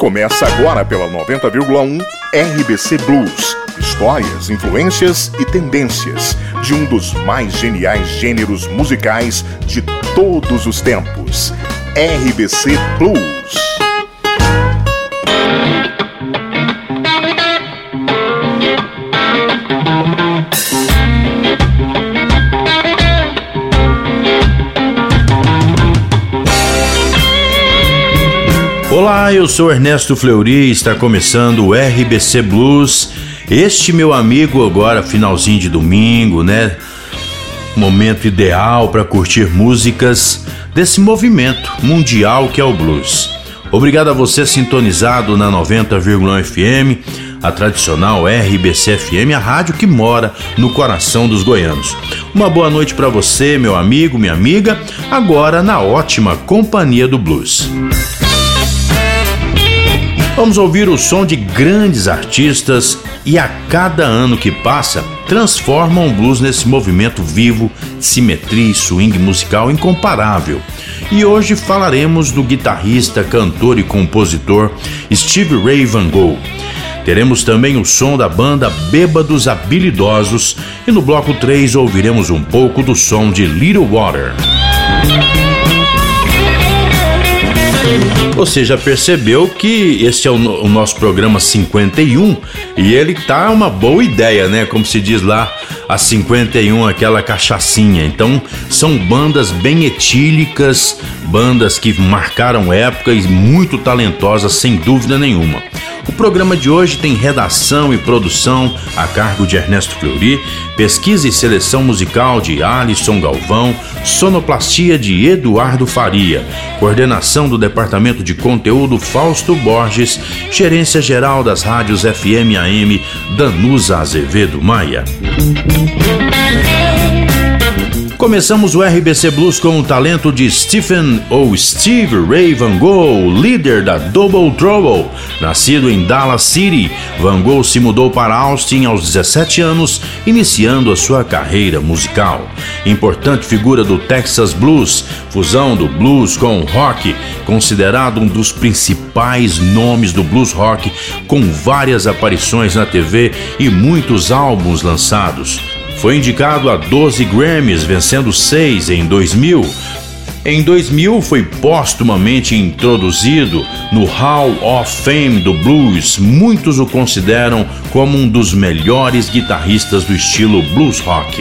Começa agora pela 90,1 RBC Blues. Histórias, influências e tendências de um dos mais geniais gêneros musicais de todos os tempos. RBC Blues. Olá, eu sou Ernesto Fleury e está começando o RBC Blues. Este, meu amigo, agora finalzinho de domingo, né? Momento ideal para curtir músicas desse movimento mundial que é o blues. Obrigado a você sintonizado na 90,1 FM, a tradicional RBC FM, a rádio que mora no coração dos goianos. Uma boa noite para você, meu amigo, minha amiga, agora na ótima companhia do blues. Vamos ouvir o som de grandes artistas e a cada ano que passa transformam o blues nesse movimento vivo, simetria e swing musical incomparável. E hoje falaremos do guitarrista, cantor e compositor Stevie Ray Van Gogh. Teremos também o som da banda Bêbados Habilidosos e no bloco 3 ouviremos um pouco do som de Little Water. Você já percebeu que esse é o nosso programa 51 e ele tá uma boa ideia, né? Como se diz lá, a 51, aquela cachaçinha. Então, são bandas bem etílicas, bandas que marcaram época e muito talentosas, sem dúvida nenhuma. O programa de hoje tem redação e produção a cargo de Ernesto Fleury, pesquisa e seleção musical de Alisson Galvão, sonoplastia de Eduardo Faria, coordenação do departamento de conteúdo Fausto Borges, gerência geral das rádios FM AM Danusa Azevedo Maia. Começamos o RBC Blues com o talento de Steve Ray Van Gogh, líder da Double Trouble. Nascido em Dallas City, Van Gogh se mudou para Austin aos 17 anos, iniciando a sua carreira musical. Importante figura do Texas Blues, fusão do blues com o rock, considerado um dos principais nomes do blues rock, com várias aparições na TV e muitos álbuns lançados. Foi indicado a 12 Grammys, vencendo 6 em 2000. Em 2000 foi póstumamente introduzido no Hall of Fame do Blues. Muitos o consideram como um dos melhores guitarristas do estilo blues rock.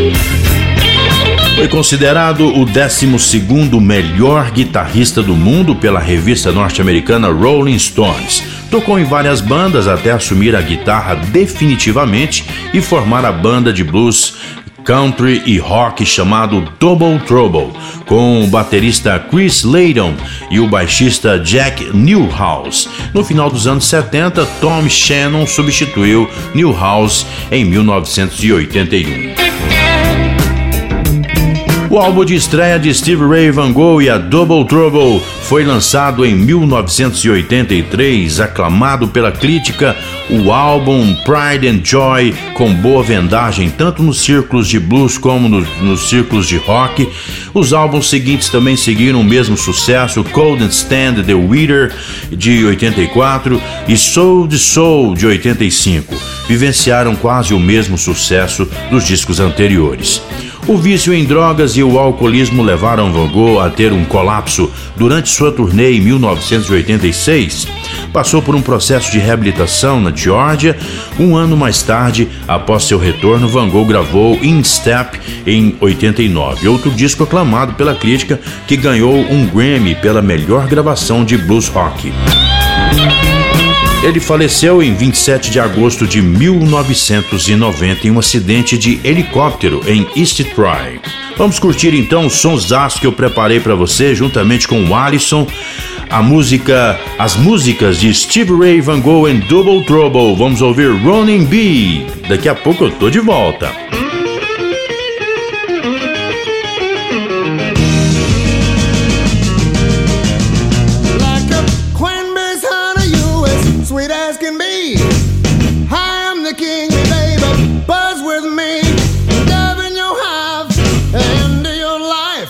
Foi considerado o 12º melhor guitarrista do mundo pela revista norte-americana Rolling Stones. Tocou em várias bandas até assumir a guitarra definitivamente e formar a banda de blues, country e rock chamado Double Trouble, com o baterista Chris Layton e o baixista Jack Newhouse. No final dos anos 70, Tom Shannon substituiu Newhouse em 1981. O álbum de estreia de Stevie Ray Van Gogh e a Double Trouble foi lançado em 1983, aclamado pela crítica. O álbum Pride and Joy, com boa vendagem tanto nos círculos de blues como nos círculos de rock. Os álbuns seguintes também seguiram o mesmo sucesso, Cold and Stand the Weather, de 84, e Soul the Soul, de 85. Vivenciaram quase o mesmo sucesso dos discos anteriores. O vício em drogas e o alcoolismo levaram Van Gogh a ter um colapso durante sua turnê em 1986. Passou por um processo de reabilitação na Geórgia. Um ano mais tarde, após seu retorno, Van Gogh gravou In Step em 89, outro disco aclamado pela crítica que ganhou um Grammy pela melhor gravação de blues rock. Ele faleceu em 27 de agosto de 1990 em um acidente de helicóptero em East Troy. Vamos curtir então os sonsaços que eu preparei para você juntamente com o Alisson, as músicas de Stevie Ray Van Gogh e Double Trouble. Vamos ouvir Running Bee. Daqui a pouco eu tô de volta.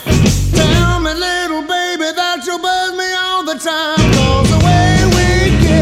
Tell me, little baby, that you'll buzz me all the time. 'Cause the way we get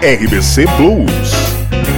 RBC Blues.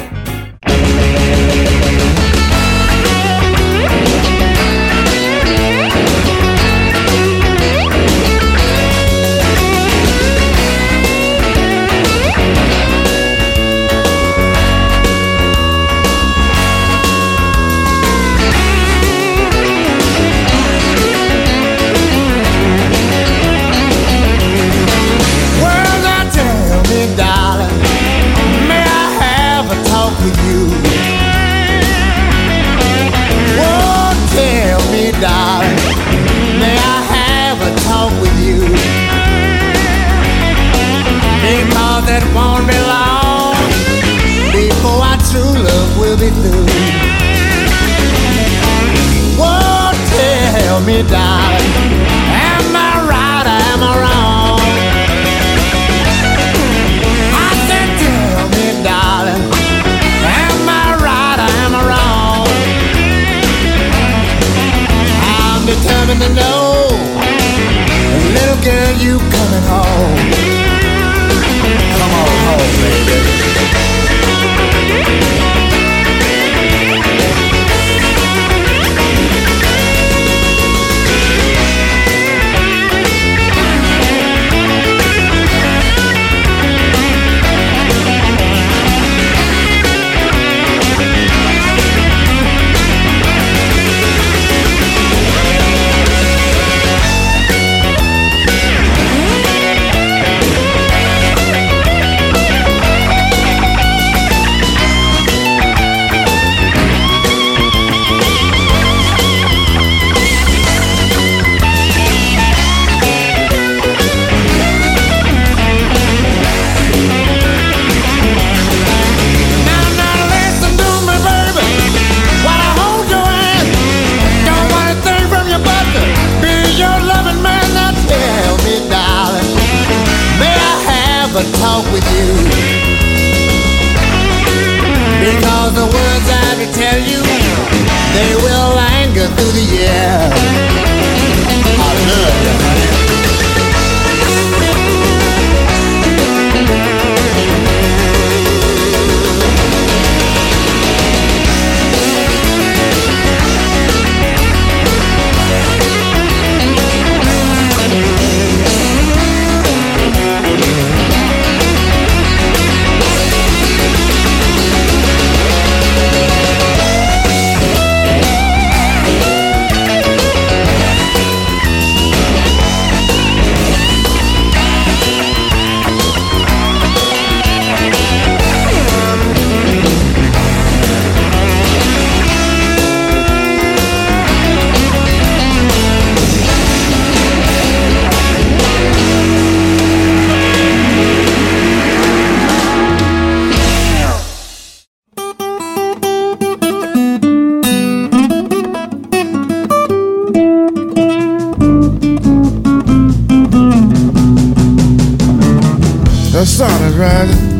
The sun is rising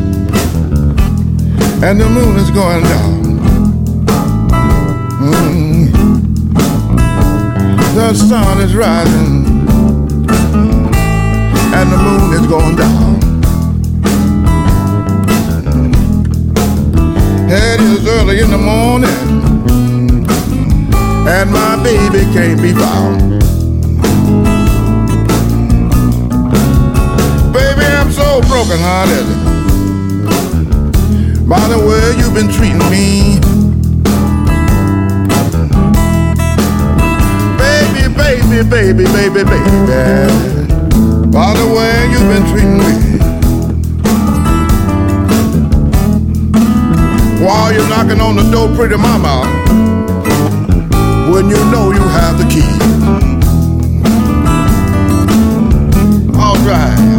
and the moon is going down. The sun is rising and the moon is going down. It is early in the morning and my baby can't be found. Baby, I'm so broken hearted by the way you've been treating me. Baby, baby, baby, baby, baby, by the way you've been treating me. While you're knocking on the door, pretty mama, when you know you have the key. All right.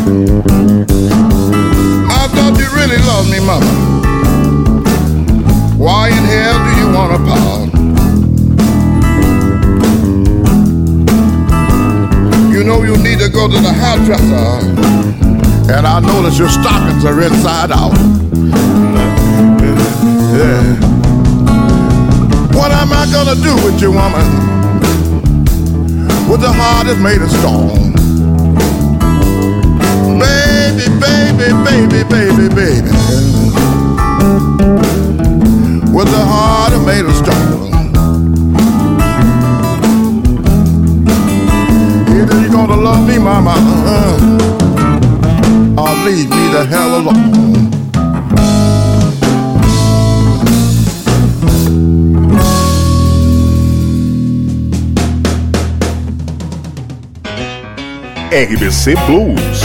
I thought you really loved me, mama. Why in hell do you want to part? You know you need to go to the hairdresser, and I notice your stockings are inside out. Yeah. What am I gonna do with you, woman? With the heart that's made of stone. Baby, baby, baby, baby, baby. With the heart that's made of stone. Either you're gonna love me, mama, or leave me the hell alone. RBC Blues.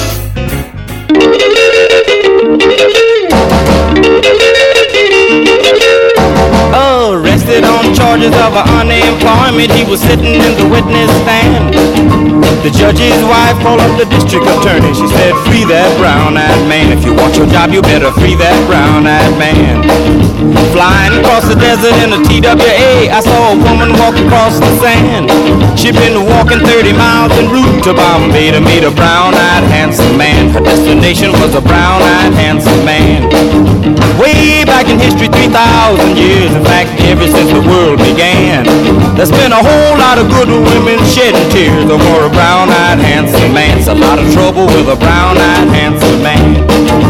Arrested on charges of unemployment, he was sitting in the witness stand. The judge's wife called up the district attorney. She said, free that brown-eyed man. If you want your job, you better free that brown-eyed man. Flying across the desert in a TWA, I saw a woman walk across the sand. She'd been walking 30 miles en route to Bombay to meet a brown-eyed handsome man. Her destination was a brown-eyed handsome man. Way back in history, 3,000 years, in fact, ever since the world began, there's been a whole lot of good women shedding tears over a brown-eyed handsome man. It's a lot of trouble with a brown-eyed handsome man.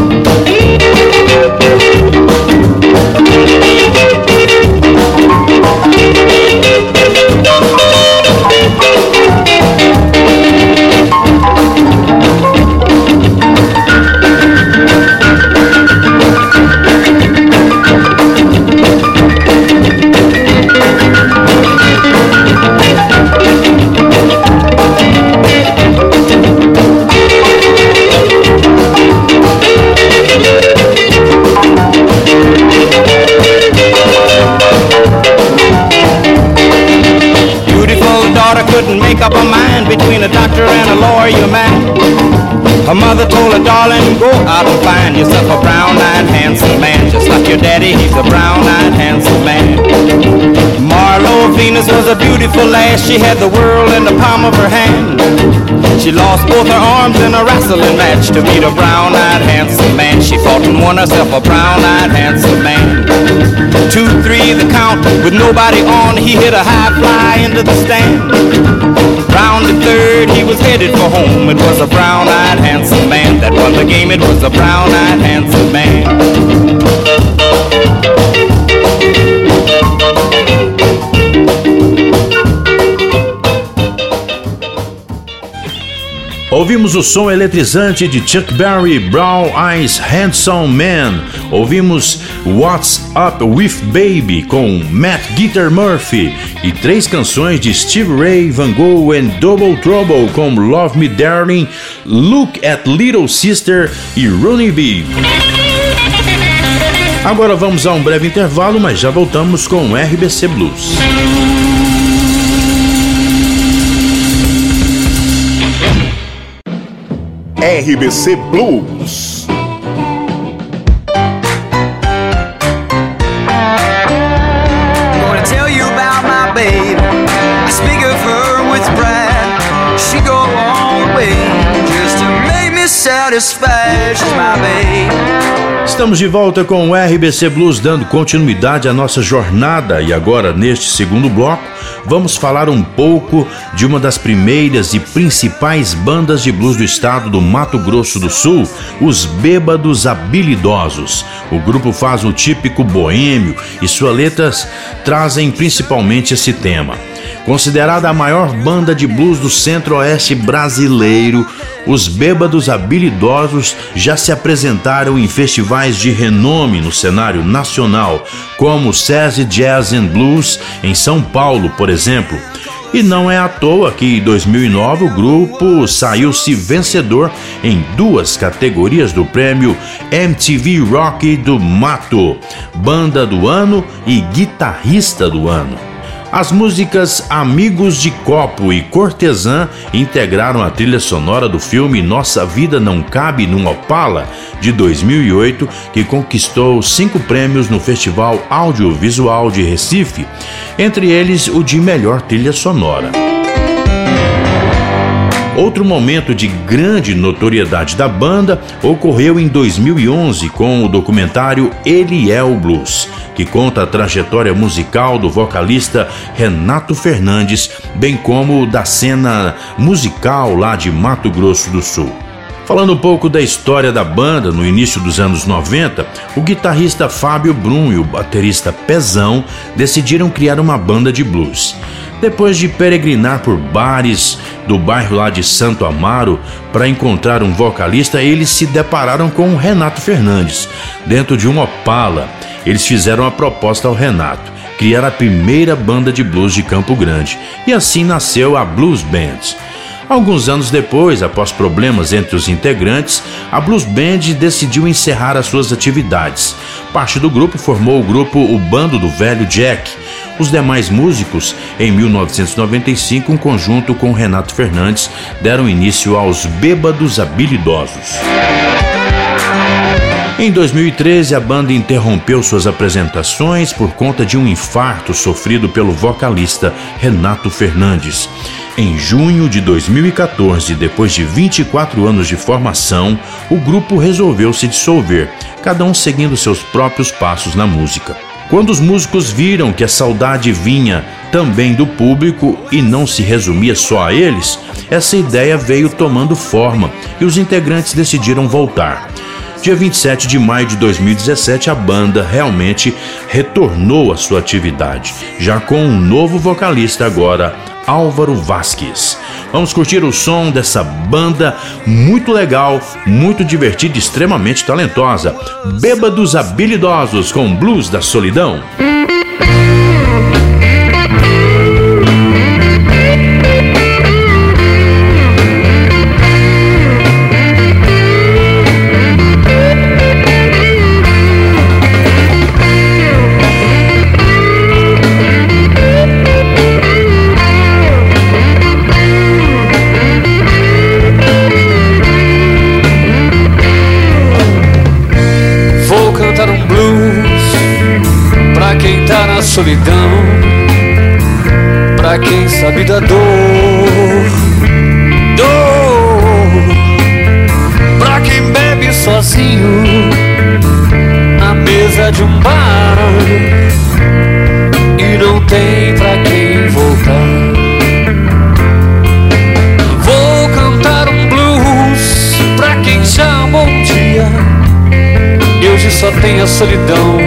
Couldn't make up her mind between a doctor and a lawyer man. Her mother told her, darling, go out and find yourself a brown-eyed handsome man. Just like your daddy, he's a brown-eyed handsome man. Marlo Venus was a beautiful lass. She had the world in the palm of her hand. She lost both her arms in a wrestling match to meet a brown-eyed handsome man. She fought and won herself a brown-eyed handsome man. 2, 3, the count with nobody on. He hit a high fly into the stand. Round the third, he was headed for home. It was a brown-eyed handsome man that won the game. It was a brown-eyed handsome man. Ouvimos o som eletrizante de Chuck Berry, Brown Eyes Handsome Man. Ouvimos What's Up With Baby com Matt Guitar Murphy e 3 canções de Stevie Ray Van Gogh and Double Trouble com Love Me Darling, Look at Little Sister e Ronnie B. Agora vamos a um breve intervalo, mas já voltamos com o RBC Blues. RBC Blues. Gonna tell you about my baby. I speak of her with pride. She go a long way just to make me satisfied. She's my baby. Estamos de volta com o RBC Blues, dando continuidade à nossa jornada, e agora, neste segundo bloco, vamos falar um pouco de uma das primeiras e principais bandas de blues do estado do Mato Grosso do Sul, os Bêbados Habilidosos. O grupo faz o típico boêmio e suas letras trazem principalmente esse tema. Considerada a maior banda de blues do centro-oeste brasileiro, os Bêbados Habilidosos já se apresentaram em festivais de renome no cenário nacional, como o SESI Jazz and Blues em São Paulo, por exemplo. E não é à toa que em 2009 o grupo saiu-se vencedor em 2 categorias do prêmio MTV Rock do Mato, Banda do Ano e Guitarrista do Ano. As músicas Amigos de Copo e Cortesã integraram a trilha sonora do filme Nossa Vida Não Cabe num Opala, de 2008, que conquistou 5 prêmios no Festival Audiovisual de Recife, entre eles o de melhor trilha sonora. Outro momento de grande notoriedade da banda ocorreu em 2011 com o documentário Ele é o Blues, que conta a trajetória musical do vocalista Renato Fernandes, bem como da cena musical lá de Mato Grosso do Sul. Falando um pouco da história da banda, no início dos anos 90, o guitarrista Fábio Brum e o baterista Pezão decidiram criar uma banda de blues. Depois de peregrinar por bares do bairro lá de Santo Amaro para encontrar um vocalista, eles se depararam com o Renato Fernandes. Dentro de um Opala, eles fizeram a proposta ao Renato, criar a primeira banda de blues de Campo Grande, e assim nasceu a Blues Band. Alguns anos depois, após problemas entre os integrantes, a Blues Band decidiu encerrar as suas atividades. Parte do grupo formou o grupo O Bando do Velho Jack. Os demais músicos, em 1995, em conjunto com Renato Fernandes, deram início aos Bêbados Habilidosos. Em 2013, a banda interrompeu suas apresentações por conta de um infarto sofrido pelo vocalista Renato Fernandes. Em junho de 2014, depois de 24 anos de formação, o grupo resolveu se dissolver, cada um seguindo seus próprios passos na música. Quando os músicos viram que a saudade vinha também do público e não se resumia só a eles, essa ideia veio tomando forma e os integrantes decidiram voltar. Dia 27 de maio de 2017, a banda realmente retornou à sua atividade, já com um novo vocalista agora, Álvaro Vasquez. Vamos curtir o som dessa banda muito legal, muito divertida e extremamente talentosa. Bêbados Habilidosos com Blues da Solidão. Solidão, pra quem sabe da dor, pra quem bebe sozinho na mesa de um bar e não tem pra quem voltar. Vou cantar um blues pra quem já amou um dia e hoje só tem a solidão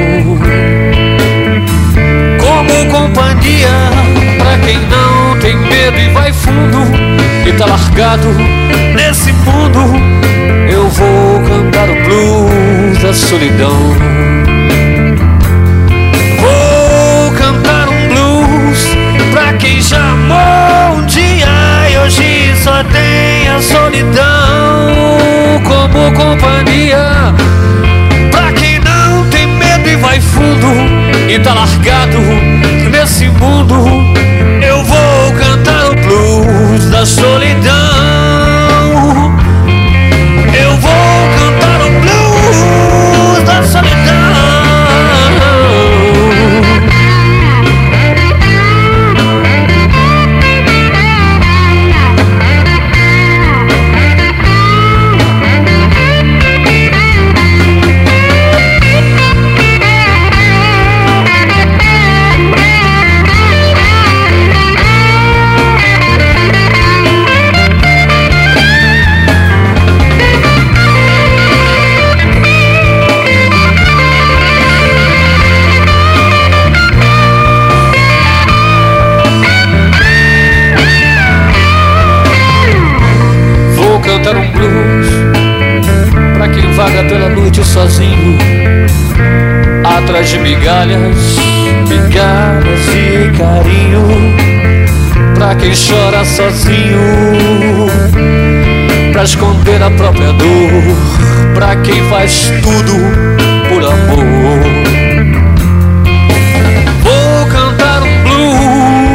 como companhia, pra quem não tem medo e vai fundo e tá largado nesse mundo. Eu vou cantar o blues da solidão. Vou cantar um blues pra quem já amou um dia e hoje só tem a solidão como companhia, pra quem não tem medo e vai fundo e tá largado nesse mundo. Eu vou cantar o blues da solidão. Eu vou cantar o blues da solidão. Cantar um blues pra quem vaga pela noite sozinho, atrás de migalhas, migalhas e carinho, pra quem chora sozinho, pra esconder a própria dor, pra quem faz tudo por amor. Vou cantar um blues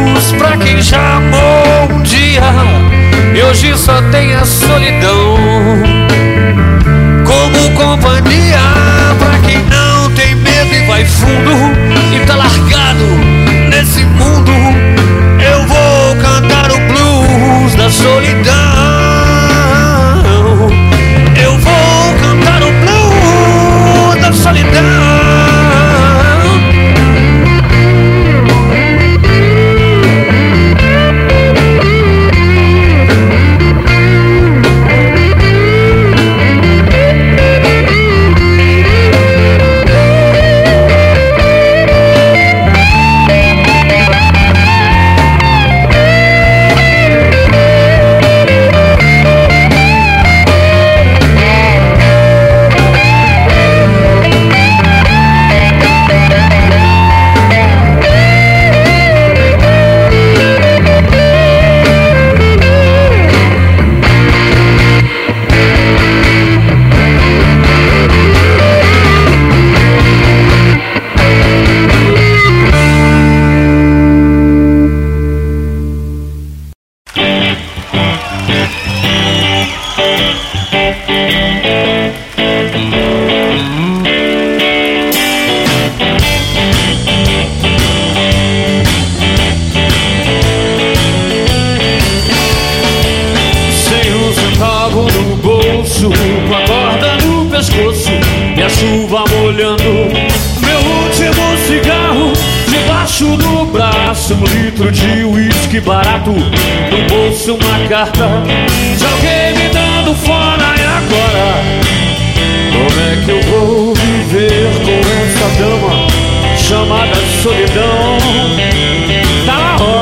com a corda no pescoço e a chuva molhando meu último cigarro debaixo do braço, 1 litro de uísque barato, no bolso uma carta de alguém me dando fora. E agora, como é que eu vou viver com essa dama chamada solidão? Tá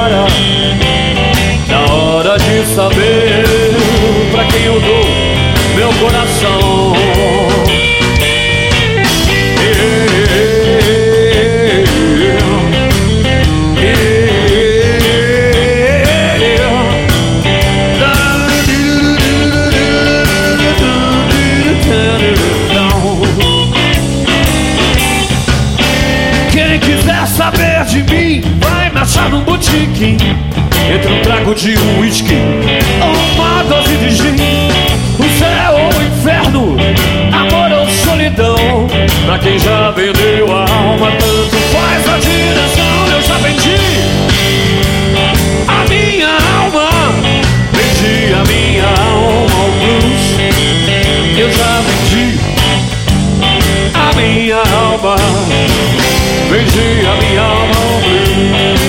na hora de saber pra quem eu dou meu coração. Quem quiser saber de mim vai me achar num botiquim, entre um trago de uísque ou uma dose de gin. O céu ou o inferno, amor ou solidão, pra quem já vendeu a alma, tanto faz a direção. Eu já vendi a minha alma, vendi a minha alma ao blues. Eu já vendi a minha alma, vendi a minha alma ao blues.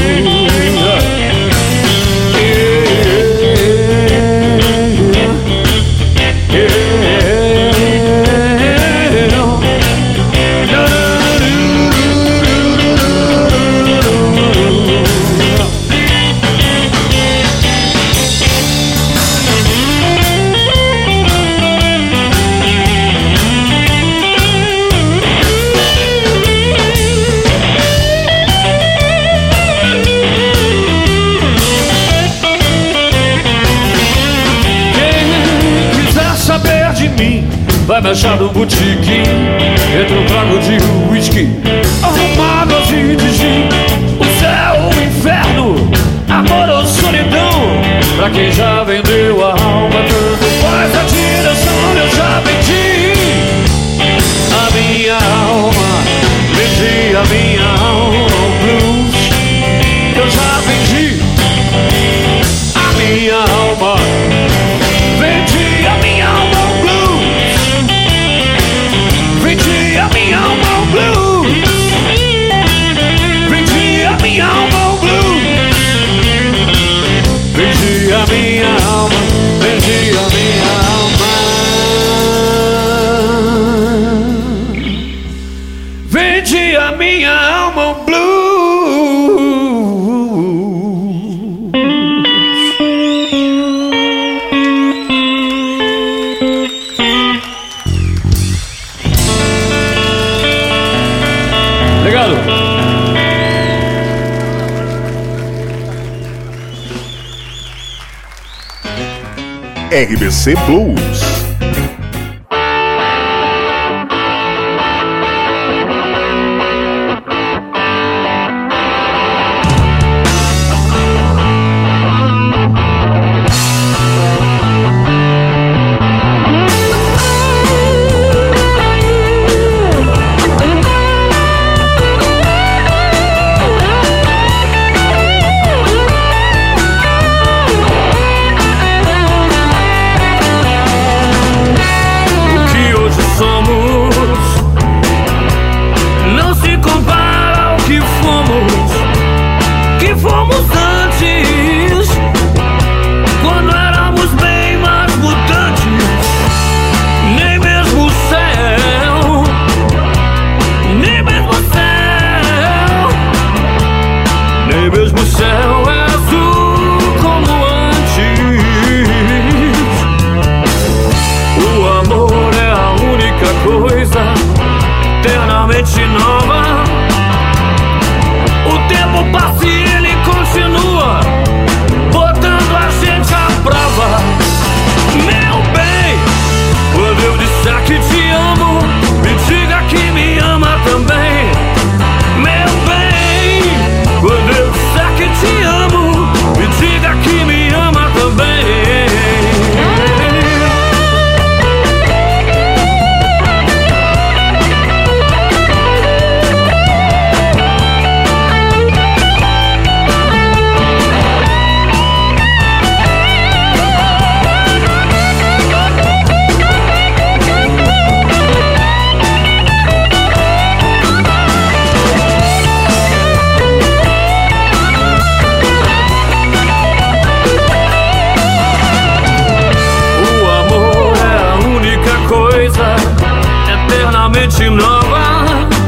Vai me achar no botiquim, entre um trago de uísque ou uma dose de gin. O céu ou o inferno, amor ou solidão, pra quem já vendeu a alma, tanto faz a direção. Eu já vendi a minha alma, vendi a minha alma ao blues. Eu já vendi a minha alma, vendi a minha alma ao blues. Vendi a minha alma ao blues. Vendi a minha alma ao blues. Vendi a minha alma, vendi a minha alma. Vendi a minha alma ao blues. RBC Blues. mente nova.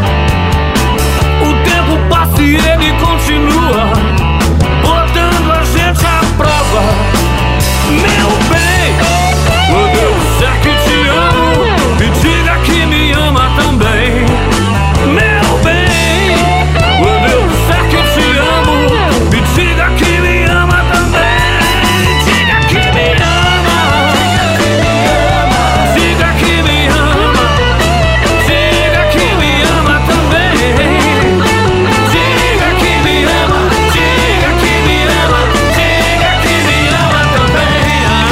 O tempo passa e ele continua, botando a gente à prova. Meu bem, quando eu disser que te amo, me diga que me ama também. Meu bem, quando eu disser que te amo, me diga que me ama também. Diga que me ama, diga que me ama, diga que me ama também. Diga que me ama, diga que me ama, diga que me ama também.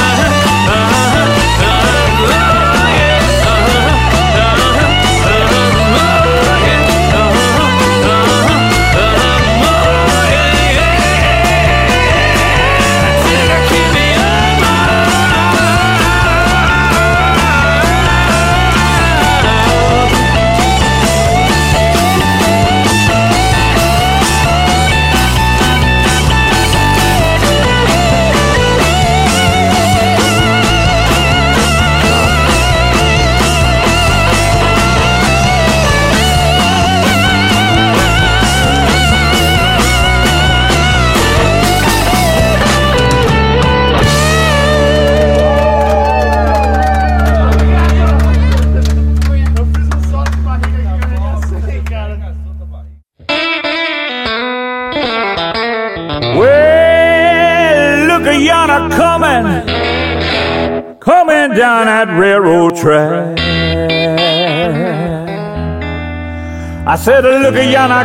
Well, look at yonder coming down that railroad track. I said, look at yonder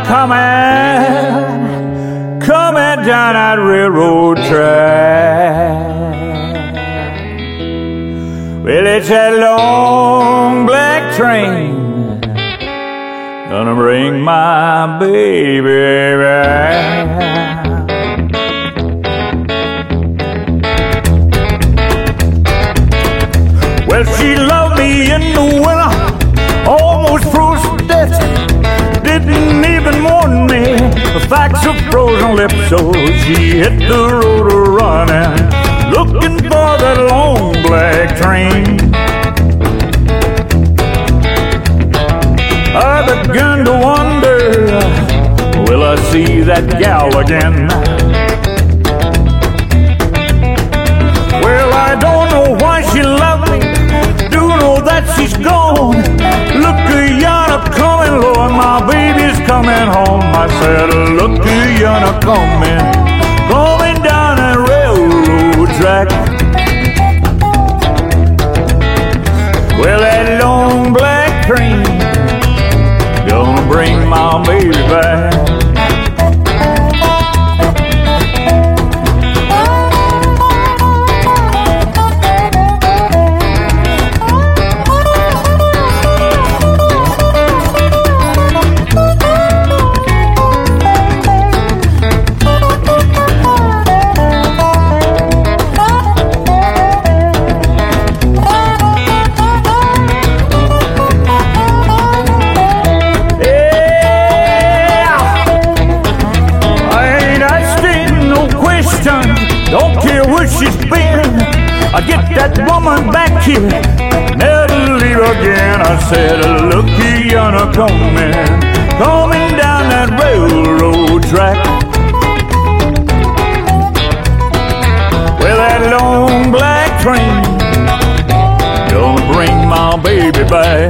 coming down that railroad track. Well, it's that long black train gonna bring my baby back. Well, she loved me in the winter, almost froze to death. Didn't even warn me, the facts of frozen lips. So she hit the road running, looking for that long black train. I began to wonder, will I see that gal again? Well, I don't know why she loved me, do know that she's gone. Look at yonder coming, Lord, my baby's coming home. I said, look at yonder coming down that railroad track. Well, that long black train gonna bring my baby back. Don't care where she's been, I get that woman back here, never leave again. I said, look at yonder coming down that railroad track. Well, that long black train gonna bring my baby back.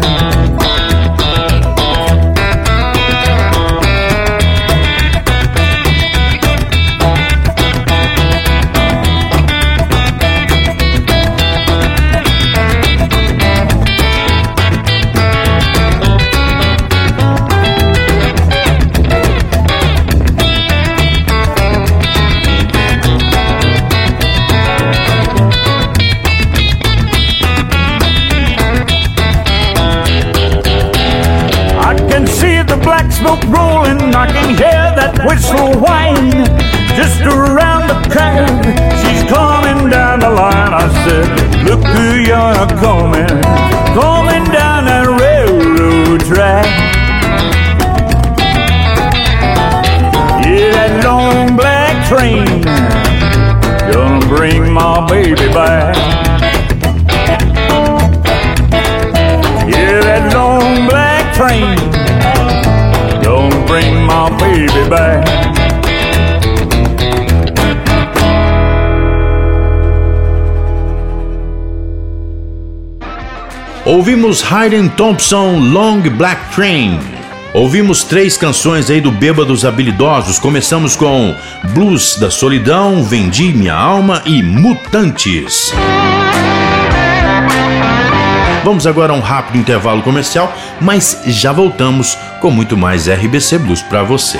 Smoke rolling, I can hear that whistle whine. Just around the curve, she's coming down the line. I said, look who you're coming down that railroad track. Yeah, that long black train gonna bring my baby back. Yeah, that long black back. Ouvimos Hayden Thompson, Long Black Train. Ouvimos 3 canções aí do Bêbados Habilidosos. Começamos com Blues da Solidão, Vendi Minha Alma e Mutantes. Vamos agora a um rápido intervalo comercial, mas já voltamos com muito mais RBC Blues para você.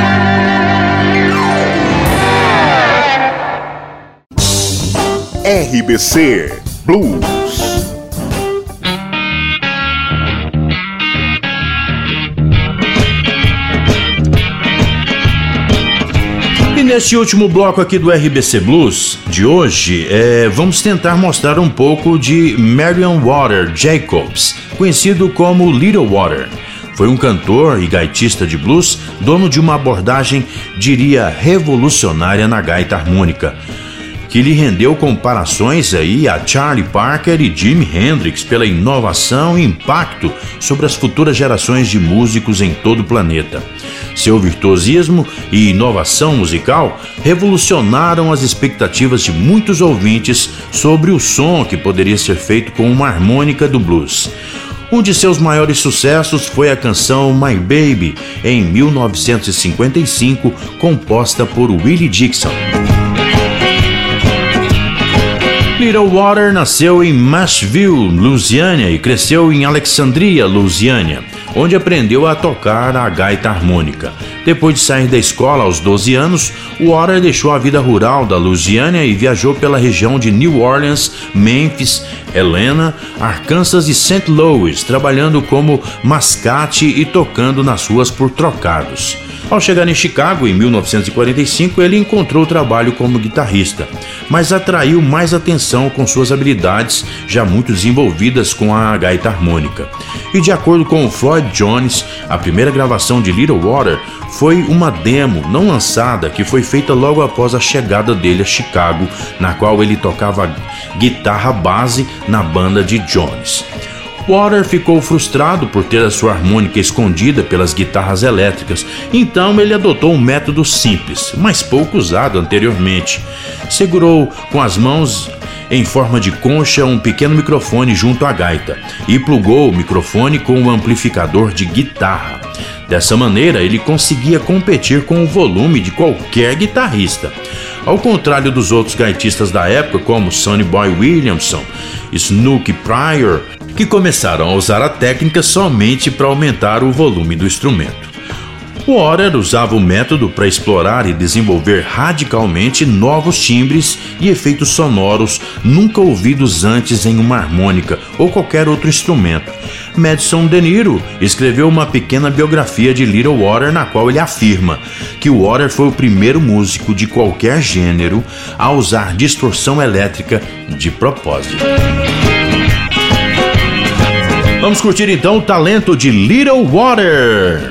RBC Blues. E neste último bloco aqui do RBC Blues de hoje, vamos tentar mostrar um pouco de Merriam-Webster Jacobs, conhecido como Little Walter. Foi um cantor e gaitista de blues, dono de uma abordagem, diria, revolucionária na gaita harmônica, que lhe rendeu comparações aí a Charlie Parker e Jimi Hendrix pela inovação e impacto sobre as futuras gerações de músicos em todo o planeta. Seu virtuosismo e inovação musical revolucionaram as expectativas de muitos ouvintes sobre o som que poderia ser feito com uma harmônica do blues. Um de seus maiores sucessos foi a canção My Baby, em 1955, composta por Willie Dixon. Little Walter nasceu em Nashville, Louisiana, e cresceu em Alexandria, Louisiana, onde aprendeu a tocar a gaita harmônica. Depois de sair da escola aos 12 anos, Walter deixou a vida rural da Louisiana e viajou pela região de New Orleans, Memphis, Helena, Arkansas e St. Louis, trabalhando como mascate e tocando nas ruas por trocados. Ao chegar em Chicago, em 1945, ele encontrou trabalho como guitarrista, mas atraiu mais atenção com suas habilidades já muito desenvolvidas com a gaita harmônica. E de acordo com o Floyd Jones, a primeira gravação de Little Walter foi uma demo não lançada que foi feita logo após a chegada dele a Chicago, na qual ele tocava guitarra base na banda de Jones. Walter ficou frustrado por ter a sua harmônica escondida pelas guitarras elétricas, então ele adotou um método simples, mas pouco usado anteriormente. Segurou com as mãos em forma de concha um pequeno microfone junto à gaita e plugou o microfone com um amplificador de guitarra. Dessa maneira, ele conseguia competir com o volume de qualquer guitarrista. Ao contrário dos outros gaitistas da época, como Sonny Boy Williamson e Snooky Pryor, que começaram a usar a técnica somente para aumentar o volume do instrumento. Walter usava o método para explorar e desenvolver radicalmente novos timbres e efeitos sonoros nunca ouvidos antes em uma harmônica ou qualquer outro instrumento. Madison De Niro escreveu uma pequena biografia de Little Walter, na qual ele afirma que Walter foi o primeiro músico de qualquer gênero a usar distorção elétrica de propósito. Vamos curtir então o talento de Little Walter.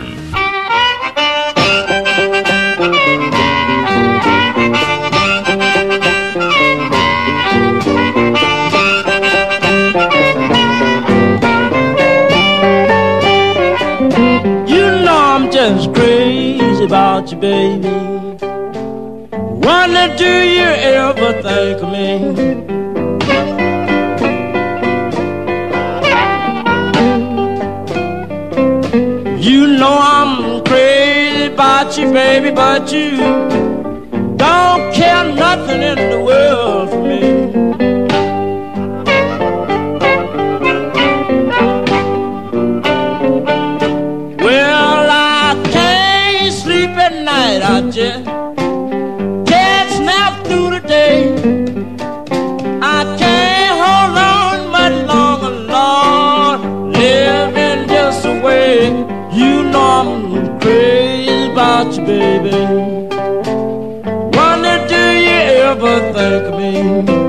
Just crazy about you, baby. Wonder, do you ever think of me? You know I'm crazy about you, baby, but you don't care nothing in the world for me. I just can't snap through the day. I can't hold on much longer, Lord, living just the way. You know I'm crazy about you, baby. Wonder, do you ever think of me?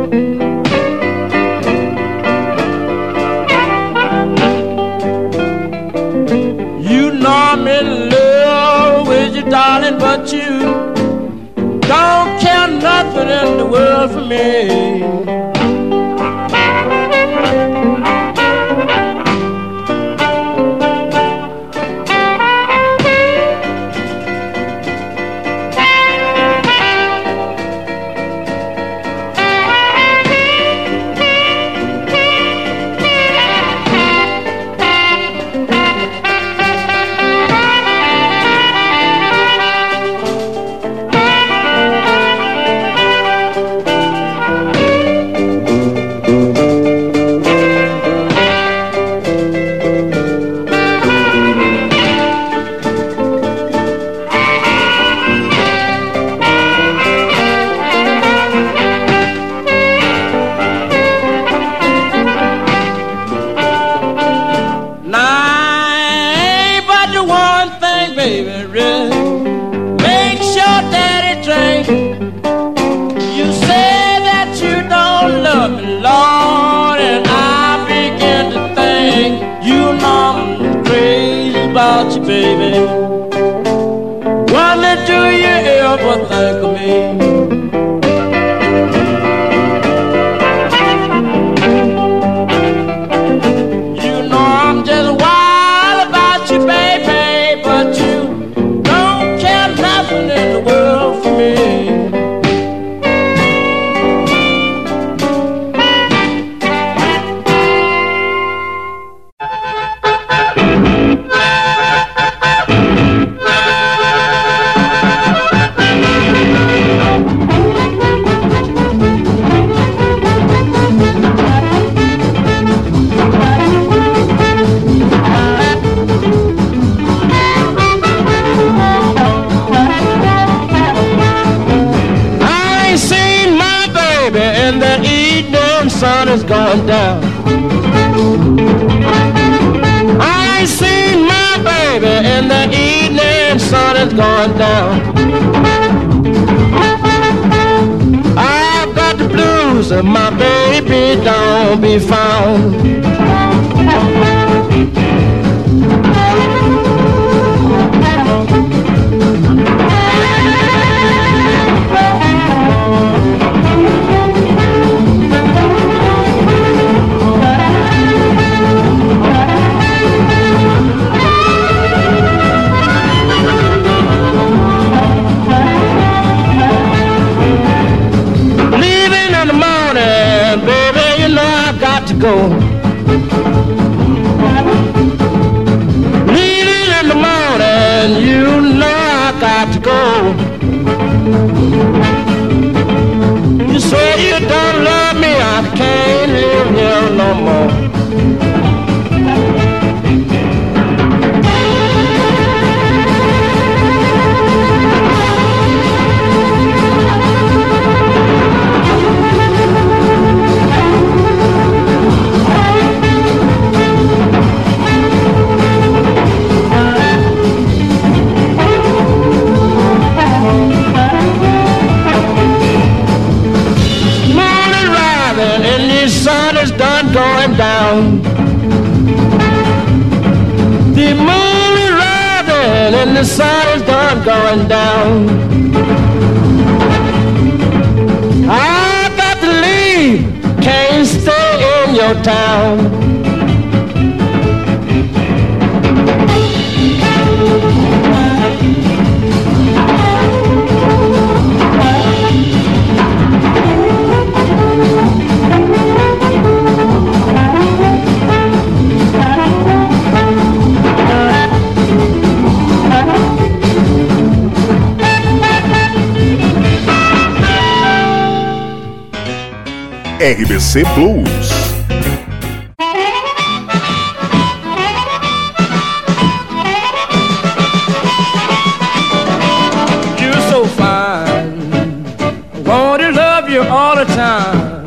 You know I'm in love with you, darling, but you don't care nothing in the world for me. baby, really make sure daddy drink. You say that you don't love me, Lord, and I begin to think you know I'm crazy about you, baby. Wonder do you ever think of me? Sun has gone down. I ain't seen my baby in the evening, sun has gone down. I've got the blues of my baby don't be found. Go. Leaving in the morning, you know I got to go. You say you don't love me, I can't live here no more. Going down. The moon is rising and the sun is done going down. I got to leave, can't stay in your town. RBC Blues. You're so fine, I want to love you all the time.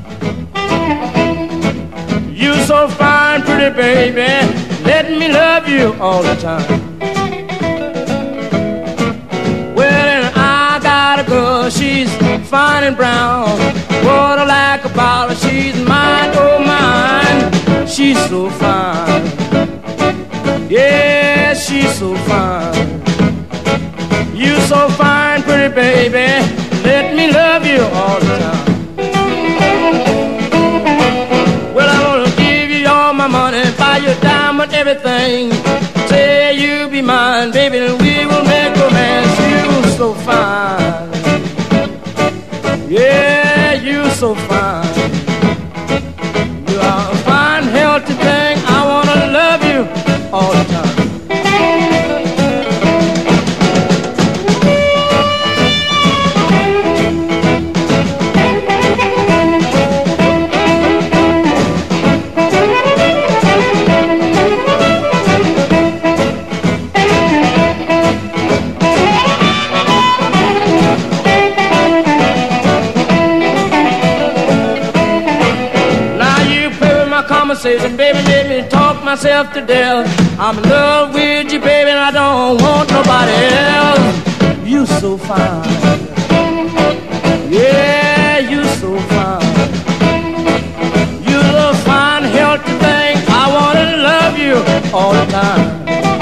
You're so fine, pretty baby, let me love you all the time. Well, and I got a girl, she's fine and brown. What I like about her, she's mine, oh mine. She's so fine, yeah, she's so fine. You so fine, pretty baby, let me love you all the time. Well, I'm gonna give you all my money, buy you diamond, everything. Say you be mine, baby, and we will make romance. You so fine, yeah, you so fine. You are a fine, healthy thing. I wanna love you all the time. and talk myself to death. I'm in love with you, baby, and I don't want nobody else. You so fine. Yeah, you so fine. You little fine, healthy thing. I wanna love you all the time.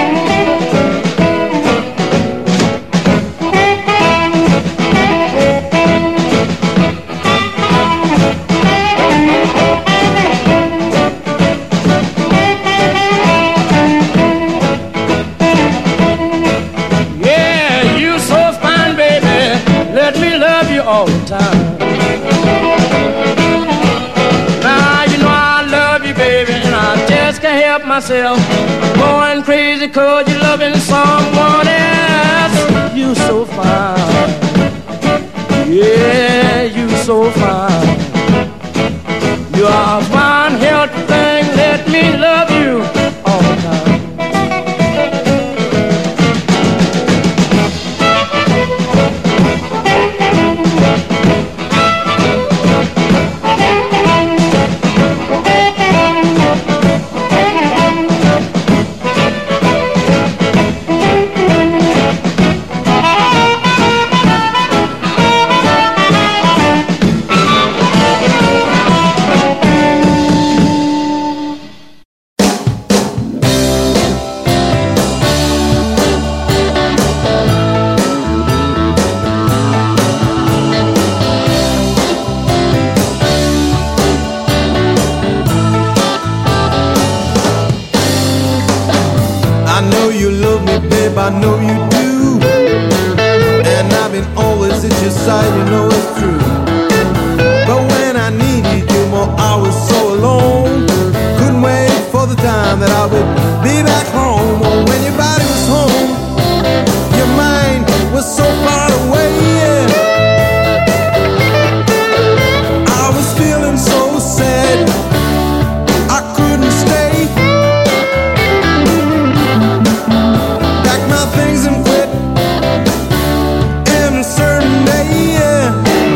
All the time. Now you know I love you, baby, and I just can't help myself. Going crazy 'cause you're loving someone else. You so fine. Yeah, you so fine. You are a fine, healthy thing. Let me love you all the time. I know you do, and I've been always at your side, you know it's true. But when I needed you more, I was so alone. Couldn't wait for the time that I would be back home. Or when your body was home, your mind was so far away, yeah. I was feeling so sad, I couldn't stay. Things and quit in a certain day, yeah.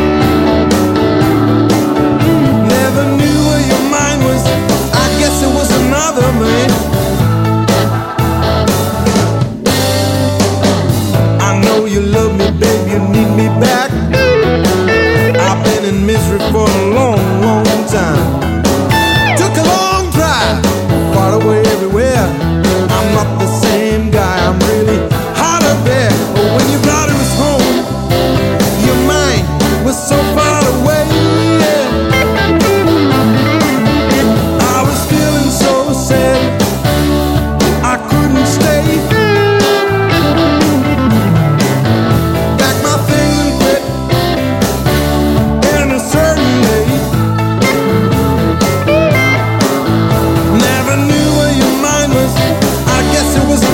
Never knew where your mind was. I guess it was another man. I know you love me, babe, you need me back. I've been in misery for a long, long time. Took a long drive, far away everywhere. I'm not the same guy, I'm really hard up there. But when your body was home, your mind was so far away, yeah. I was feeling so sad, I couldn't stay. Packed my things and quit in a certain day. Never knew where your mind was. I guess it was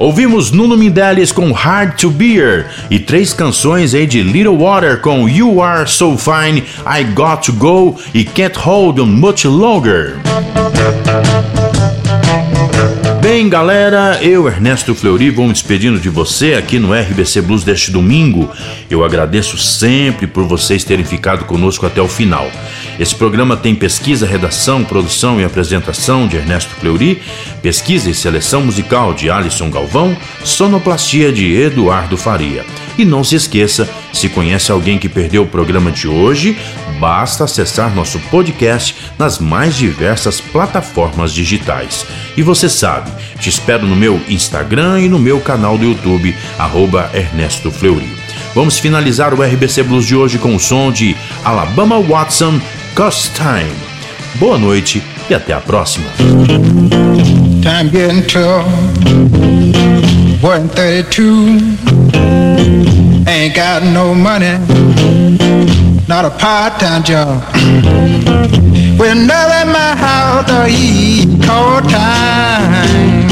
Ouvimos Nuno Mindeles com Hard to Bear e 3 canções aí de Little Water com You Are So Fine, I Got to Go e Can't Hold On Much Longer. Bem, galera, eu, Ernesto Fleury, vou me despedindo de você aqui no RBC Blues deste domingo. Eu agradeço sempre por vocês terem ficado conosco até o final. Esse programa tem pesquisa, redação, produção e apresentação de Ernesto Fleury, pesquisa e seleção musical de Alisson Galvão, sonoplastia de Eduardo Faria. E não se esqueça, se conhece alguém que perdeu o programa de hoje, basta acessar nosso podcast nas mais diversas plataformas digitais. E você sabe, te espero no meu Instagram e no meu canal do YouTube, @Ernesto Fleury. Vamos finalizar o RBC Blues de hoje com o som de Alabama Watson, Ghost Time. Boa noite e até a próxima. Time getting tough, working 32, ain't got no money, not a part-time job. When nothing in my house to eat, call time.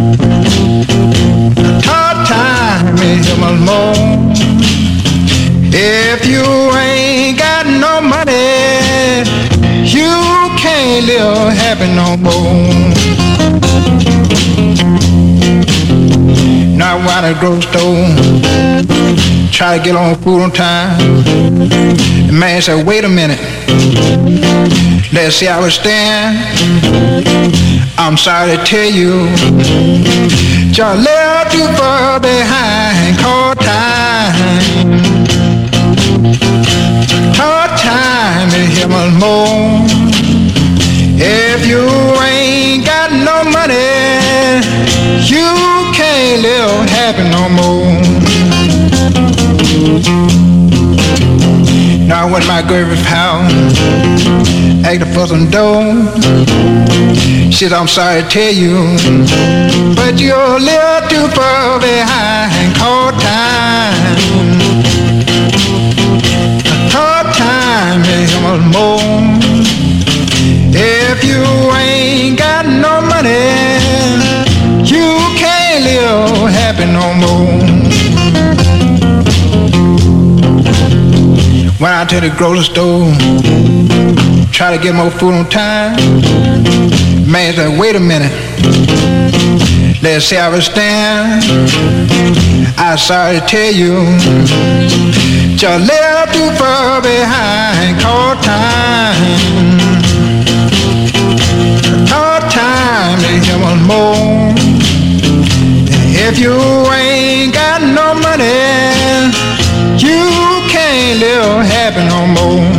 Call time is him more. If you ain't got no money, you can't live happy no more. Now I went to the grocery store, try to get on food on time. The man said, wait a minute, let's see how it stand. I'm sorry to tell you, you're a little too far behind. Call time. Call time is here much more. If you ain't got no money, you can't live happy no more. Now I went to my girlfriend's house, asking for some dough. She said, I'm sorry to tell you, but you're a little too far behind. Call time. Call time is much more. If you ain't got no money, you can't live happy no more. Went out to the grocery store, try to get more food on time. Man said, wait a minute, let's see how it stand. I'm sorry to tell you, you're a little too far behind. Call time. Call time is here once more. If you ain't got no money, you can't live happy no more.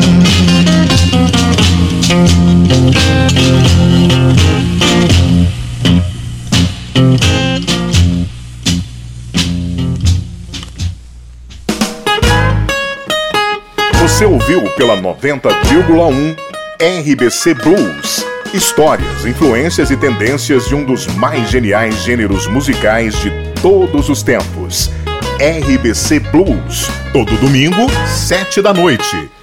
Você ouviu pela 90,1 RBC Blues. Histórias, influências e tendências de um dos mais geniais gêneros musicais de todos os tempos. RBC Blues, todo domingo, 7 da noite.